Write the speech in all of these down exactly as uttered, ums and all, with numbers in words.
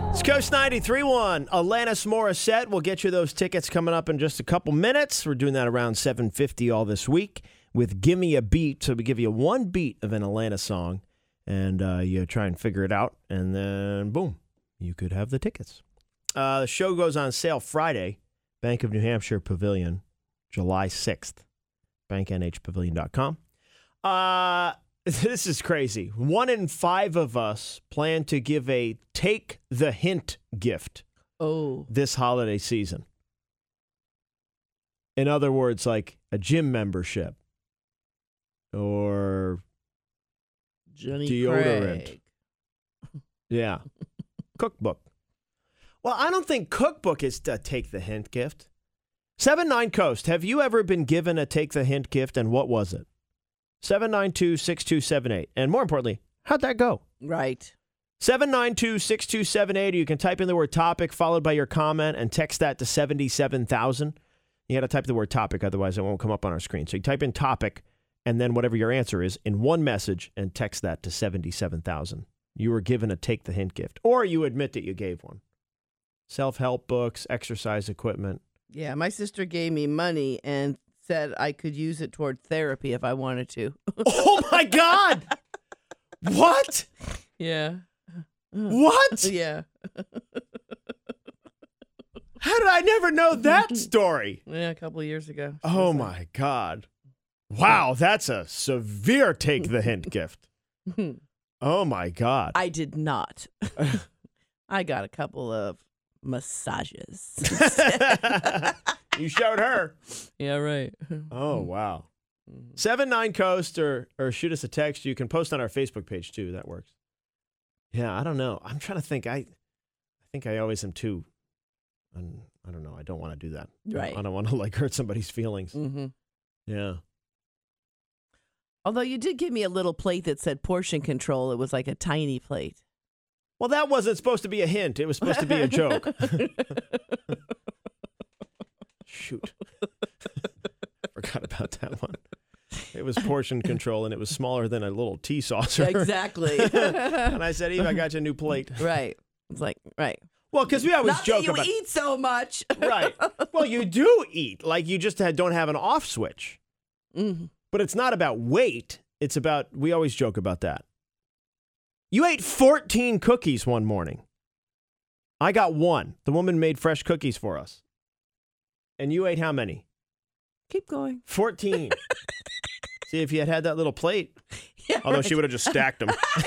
It's Coast ninety-three point one. Alanis Morissette will get you those tickets coming up in just a couple minutes. We're doing that around seven fifty all this week with Gimme a Beat. So we give you one beat of an Alanis song, and uh, you try and figure it out, and then boom, you could have the tickets. Uh, the show goes on sale Friday, Bank of New Hampshire Pavilion, July sixth, bank n h pavilion dot com. Uh, this is crazy. One in five of us plan to give a take the hint gift Oh. this holiday season. In other words, like a gym membership or Johnny deodorant. Craig. Yeah. Cookbook. Well, I don't think cookbook is a take the hint gift. seven nine Coast, have you ever been given a take the hint gift, and what was it? seven nine two, six two seven eight. And more importantly, how'd that go? Right. seven nine two, six two seven eight. You can type in the word topic followed by your comment and text that to seventy-seven thousand. You got to type the word topic, otherwise it won't come up on our screen. So you type in topic and then whatever your answer is in one message and text that to seventy-seven thousand. You were given a take the hint gift, or you admit that you gave one. Self-help books, exercise equipment. Yeah, my sister gave me money and said I could use it toward therapy if I wanted to. Oh my God! What? Yeah. What? Yeah. How did I never know that story? Yeah, a couple of years ago. She Oh was my God. Wow, that's a severe take the hint gift. like, Oh my God. I did not. I got a couple of massages. You showed her. Yeah, right. Oh, wow. seven nine Coast or, or shoot us a text. You can post on our Facebook page, too. That works. Yeah, I don't know. I'm trying to think. I I think I always am too. I'm, I don't know. I don't want to do that. Right. I don't want to like hurt somebody's feelings. Mm-hmm. Yeah. Although you did give me a little plate that said portion control. It was like a tiny plate. Well, that wasn't supposed to be a hint. It was supposed to be a joke. Shoot. Forgot about that one. It was portion control, and it was smaller than a little tea saucer. Exactly. And I said, Eve, I got you a new plate. Right. It's like, right. Well, because we always Not joke that you about eat so much. Right. Well, you do eat. Like, you just had, don't have an off switch. Mm-hmm. But it's not about weight. It's about, we always joke about that. You ate fourteen cookies one morning. I got one. The woman made fresh cookies for us. And you ate how many? Keep going. fourteen. See, if you had had that little plate. Yeah, Although right. she would have just stacked them.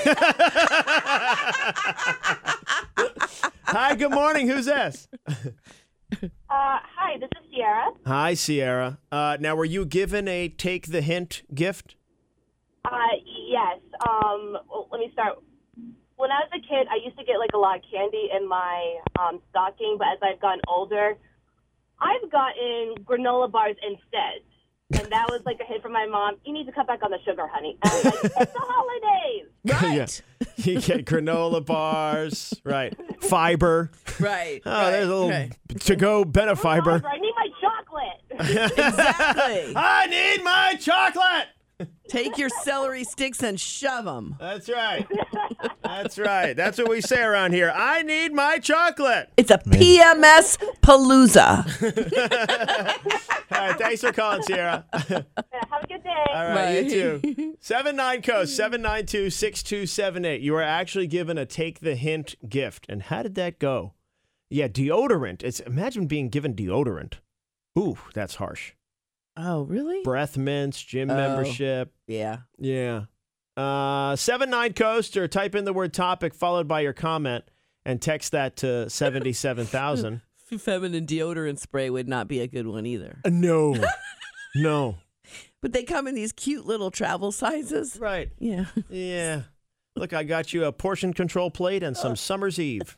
Hi, good morning. Who's this? Uh, hi, this is Sierra. Hi, Sierra. Uh, now, were you given a take the hint gift? Uh, yes. Um, well, let me start. When I was a kid, I used to get like a lot of candy in my um, stocking, but as I've gotten older, I've gotten granola bars instead. And that was like a hint from my mom. You need to cut back on the sugar, honey. And I was like, it's the holidays. Right. Yeah. You get granola bars, right? Fiber. Right. Oh, right, there's a little right. to-go Benefiber. I need my chocolate. Exactly. I need my chocolate. Take your celery sticks and shove them. That's right. That's right. That's what we say around here. I need my chocolate. It's a P M S palooza. All right. Thanks for calling, Sierra. Have a good day. All right. Bye. You too. seven nine Coast, seven nine two, six two seven eight. You were actually given a take the hint gift. And how did that go? Yeah, deodorant. It's imagine being given deodorant. Ooh, that's harsh. Oh, really? Breath mints, gym Oh. membership. Yeah. Yeah. Uh, seven nine Coast or type in the word topic followed by your comment and text that to seventy-seven thousand. Feminine deodorant spray would not be a good one either. Uh, no. No. But they come in these cute little travel sizes. Right. Yeah. Yeah. Look, I got you a portion control plate and some Summer's Eve.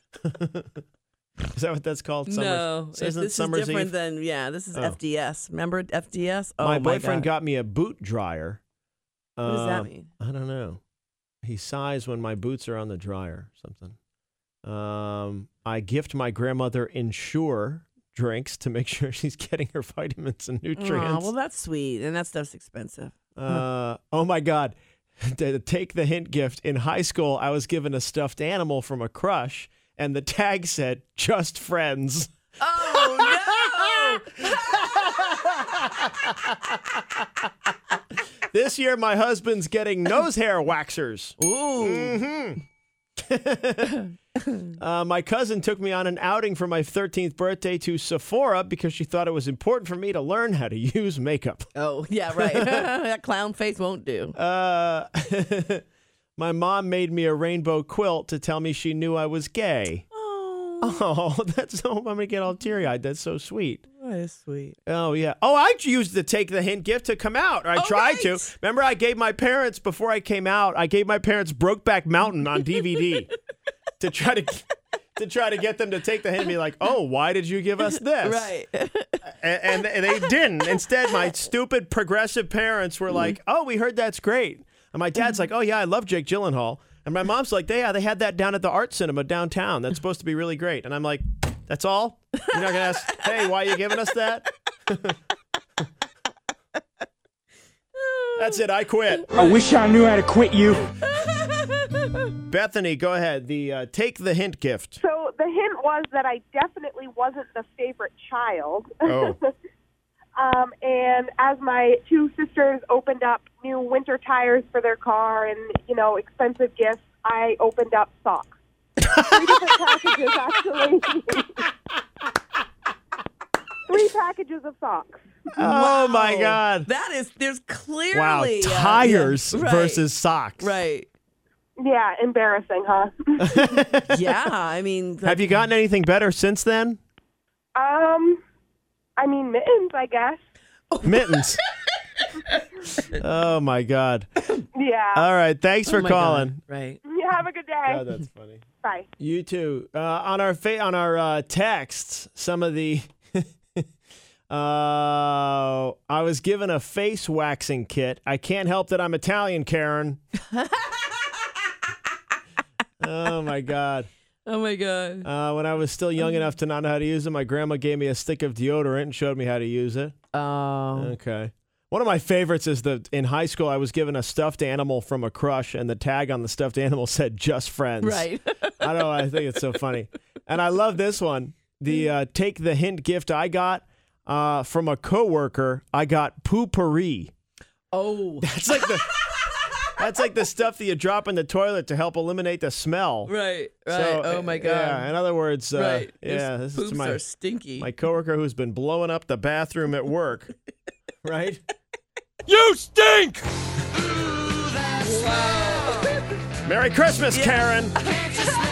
Is that what that's called? Summer's, No, so isn't this Summer's is different Eve? than, yeah, this is Oh. F D S. Remember F D S? Oh, my my boyfriend God. got me a boot dryer. What does that Um, mean? I don't know. He sighs when my boots are on the dryer or something. Um, I gift my grandmother Ensure drinks to make sure she's getting her vitamins and Oh, nutrients. well, that's sweet. And that stuff's expensive. Uh, oh my God. To take the hint gift, in high school, I was given a stuffed animal from a crush, and the tag said, "Just friends." Oh, no! This year, my husband's getting nose hair waxers. Ooh. Mm-hmm. uh, my cousin took me on an outing for my thirteenth birthday to Sephora because she thought it was important for me to learn how to use makeup. Oh, yeah, right. That clown face won't do. Uh, my mom made me a rainbow quilt to tell me she knew I was gay. Oh, Oh, that's so, I'm going to get all teary-eyed. That's so sweet. that is sweet. Oh, yeah. Oh, I used the Take the Hint gift to come out. Or I Oh, tried to. right. Remember, I gave my parents, before I came out, I gave my parents Brokeback Mountain on D V D to try to to try to get them to take the hint and be like, oh, why did you give us this? Right. And, and they didn't. Instead, my stupid progressive parents were like, oh, we heard that's great. And my dad's like, oh, yeah, I love Jake Gyllenhaal. And my mom's like, yeah, they had that down at the art cinema downtown. That's supposed to be really great. And I'm like, that's all? You're not going to ask, hey, why are you giving us that? That's it. I quit. I wish I knew how to quit you. Bethany, go ahead. The uh, Take the Hint gift. So the hint was that I definitely wasn't the favorite child. Oh. um, and as my two sisters opened up new winter tires for their car and, you know, expensive gifts, I opened up socks. Three different packages, actually. Three packages of socks. Oh, my Wow. God. That is, there's clearly. Wow. uh, Tires yeah, right, versus socks. Right. Yeah, embarrassing, huh? Yeah, I mean. Have you gotten anything better since then? um, I mean, mittens, I guess. Mittens. Oh, my God. Yeah. All right. Thanks Oh for my calling. God, right. You have a good day. God, that's funny. Bye. You too. Uh, on our fa- on our uh, texts, some of the. uh, I was given a face waxing kit. I can't help that I'm Italian, Karen. Oh my God. Oh, my God. Uh, when I was still young enough to not know how to use it, my grandma gave me a stick of deodorant and showed me how to use it. Oh. Okay. One of my favorites is that in high school, I was given a stuffed animal from a crush, and the tag on the stuffed animal said "Just Friends." Right. I don't know. I think it's so funny. And I love this one. The uh, Take the Hint gift I got uh, from a coworker, I got poopery. Oh. That's like the that's like the stuff that you drop in the toilet to help eliminate the smell. Right. Right. So, oh, my God. Yeah, in other words, uh, Right. yeah, Those this is poops my are stinky. my coworker who's been blowing up the bathroom at work. Right? You stink! Merry Christmas, Karen.